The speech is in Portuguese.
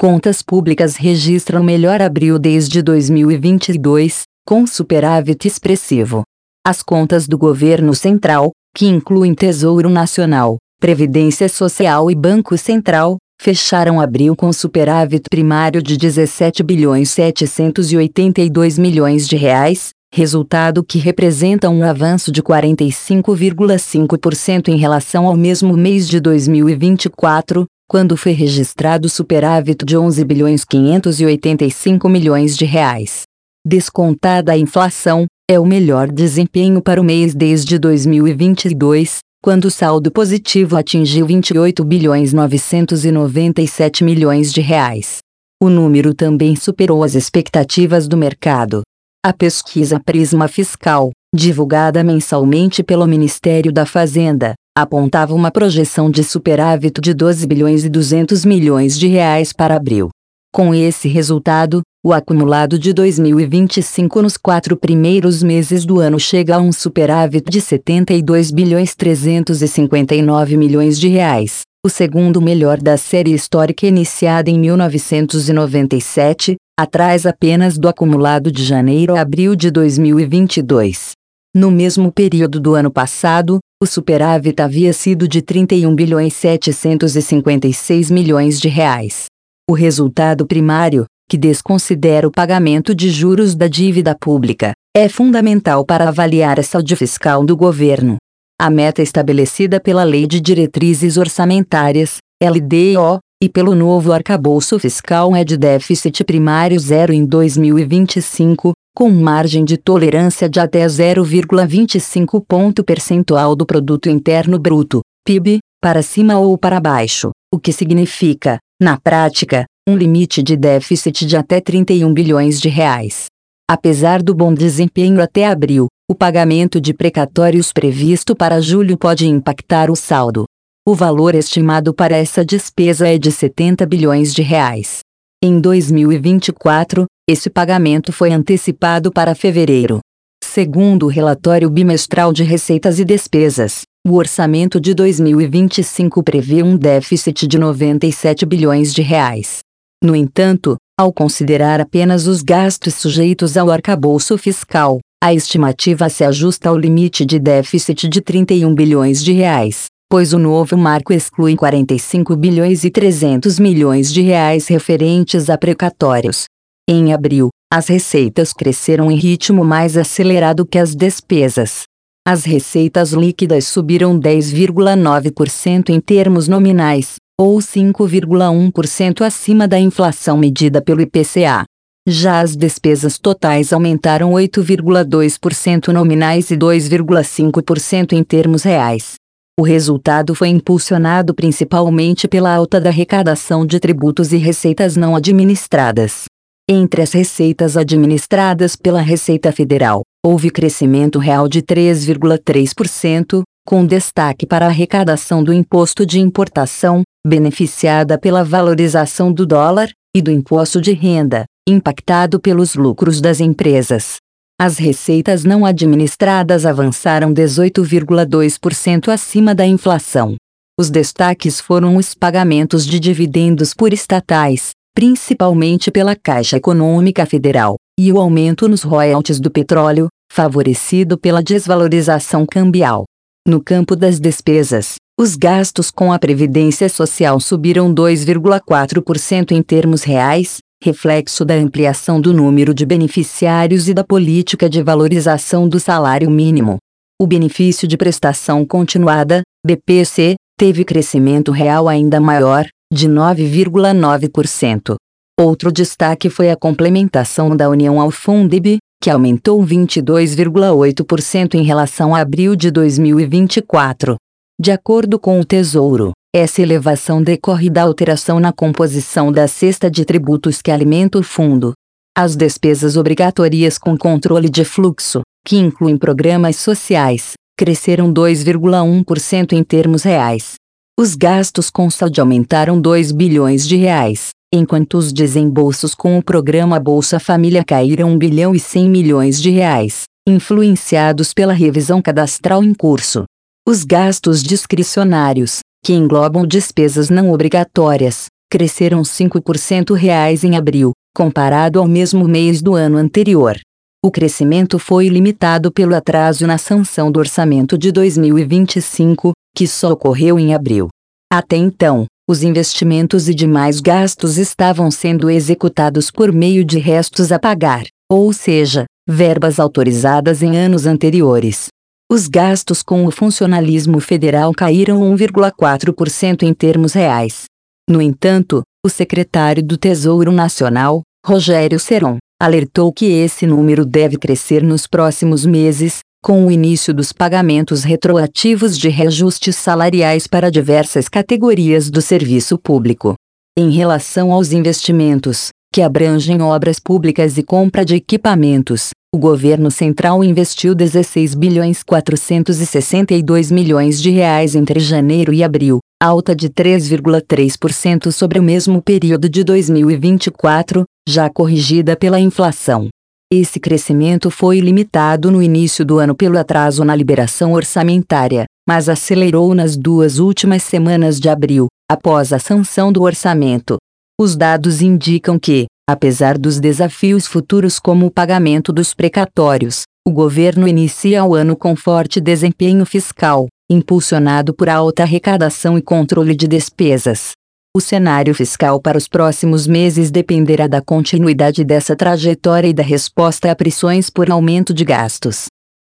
Contas públicas registram o melhor abril desde 2022, com superávit expressivo. As contas do governo central, que incluem Tesouro Nacional, Previdência Social e Banco Central, fecharam abril com superávit primário de 17.782 bilhões de reais, resultado que representa um avanço de 45,5% em relação ao mesmo mês de 2024, quando foi registrado superávit de 11.585 bilhões de reais. Descontada a inflação, é o melhor desempenho para o mês desde 2022, quando o saldo positivo atingiu 28.997 bilhões de reais. O número também superou as expectativas do mercado. A pesquisa Prisma Fiscal, divulgada mensalmente pelo Ministério da Fazenda, apontava uma projeção de superávit de 12.200 bilhões de reais para abril. Com esse resultado, o acumulado de 2025 nos 4 primeiros meses do ano chega a um superávit de 72.359 bilhões de reais, o segundo melhor da série histórica iniciada em 1997, atrás apenas do acumulado de janeiro a abril de 2022. No mesmo período do ano passado, o superávit havia sido de 31.756 bilhões de reais. O resultado primário, que desconsidera o pagamento de juros da dívida pública, é fundamental para avaliar a saúde fiscal do governo. A meta estabelecida pela Lei de Diretrizes Orçamentárias, LDO, e pelo novo arcabouço fiscal é de déficit primário zero em 2025, com margem de tolerância de até 0,25 ponto percentual do Produto Interno Bruto, PIB, para cima ou para baixo, o que significa, na prática, um limite de déficit de até 31 bilhões de reais. Apesar do bom desempenho até abril, o pagamento de precatórios previsto para julho pode impactar o saldo. O valor estimado para essa despesa é de 70 bilhões de reais. Em 2024, esse pagamento foi antecipado para fevereiro. Segundo o relatório bimestral de receitas e despesas, o orçamento de 2025 prevê um déficit de 97 bilhões de reais. No entanto, ao considerar apenas os gastos sujeitos ao arcabouço fiscal, a estimativa se ajusta ao limite de déficit de 31 bilhões de reais, pois o novo marco exclui 45 bilhões e 300 milhões de reais referentes a precatórios. Em abril, as receitas cresceram em ritmo mais acelerado que as despesas. As receitas líquidas subiram 10,9% em termos nominais, ou 5,1% acima da inflação medida pelo IPCA. Já as despesas totais aumentaram 8,2% nominais e 2,5% em termos reais. O resultado foi impulsionado principalmente pela alta da arrecadação de tributos e receitas não administradas. Entre as receitas administradas pela Receita Federal, houve crescimento real de 3,3%, com destaque para a arrecadação do Imposto de Importação, beneficiada pela valorização do dólar, e do Imposto de Renda, impactado pelos lucros das empresas. As receitas não administradas avançaram 18,2% acima da inflação. Os destaques foram os pagamentos de dividendos por estatais, principalmente pela Caixa Econômica Federal, e o aumento nos royalties do petróleo, favorecido pela desvalorização cambial. No campo das despesas, os gastos com a Previdência Social subiram 2,4% em termos reais, reflexo da ampliação do número de beneficiários e da política de valorização do salário mínimo. O benefício de prestação continuada, BPC, teve crescimento real ainda maior, de 9,9%. Outro destaque foi a complementação da União ao Fundeb, que aumentou 22,8% em relação a abril de 2024. De acordo com o Tesouro, essa elevação decorre da alteração na composição da cesta de tributos que alimenta o fundo. As despesas obrigatórias com controle de fluxo, que incluem programas sociais, cresceram 2,1% em termos reais. Os gastos com saúde aumentaram 2 bilhões de reais, enquanto os desembolsos com o programa Bolsa Família caíram 1 bilhão e 100 milhões de reais, influenciados pela revisão cadastral em curso. Os gastos discricionários, que englobam despesas não obrigatórias, cresceram 5% em abril, comparado ao mesmo mês do ano anterior. O crescimento foi limitado pelo atraso na sanção do orçamento de 2025, que só ocorreu em abril. Até então, os investimentos e demais gastos estavam sendo executados por meio de restos a pagar, ou seja, verbas autorizadas em anos anteriores. Os gastos com o funcionalismo federal caíram 1,4% em termos reais. No entanto, o secretário do Tesouro Nacional, Rogério Seron, alertou que esse número deve crescer nos próximos meses, com o início dos pagamentos retroativos de reajustes salariais para diversas categorias do serviço público. Em relação aos investimentos, que abrangem obras públicas e compra de equipamentos, o governo central investiu 16.462 milhões de reais entre janeiro e abril, alta de 3,3% sobre o mesmo período de 2024, já corrigida pela inflação. Esse crescimento foi limitado no início do ano pelo atraso na liberação orçamentária, mas acelerou nas 2 últimas semanas de abril, após a sanção do orçamento. Os dados indicam que, apesar dos desafios futuros como o pagamento dos precatórios, o governo inicia o ano com forte desempenho fiscal, impulsionado por alta arrecadação e controle de despesas. O cenário fiscal para os próximos meses dependerá da continuidade dessa trajetória e da resposta a pressões por aumento de gastos.